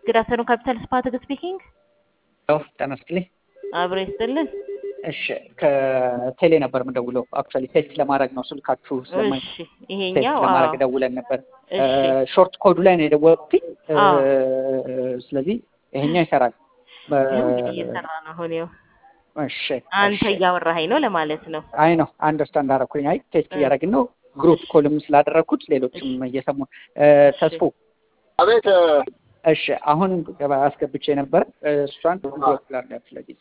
Good afternoon, Capital Spartak speaking. ተነስተልኝ አብሬ ይስጥልን። እሺ ከቴሌ ነበር የምደውለው አክቹአሊ ቴስት ለማድረግ ነው ስልካችሁ ስለማይ እሺ ቴስት ይሄኛው ለማድረግ ደውለን ነበር እሺ ሾርት ኮዱ ላይ ነው የደወልኩት ስለዚህ ይሄኛው ይሰራል ይሄው እንግዲህ እየሰራ ነው ሆኔው እሺ አንተ እያወራኸኝ ነው ለማለት ነው። አይ ነው አንደርስታንድ አደረኩኝ አይ ቴስት እያደረግን ነው ግሩፕ ኮልም ስላደረኩት ሌሎችም እየሰሙ ተስፎ አቤት እሺ አሁን አስገብቼ ነበር እሷን ብሎክ ላድርጋት ስለዚህ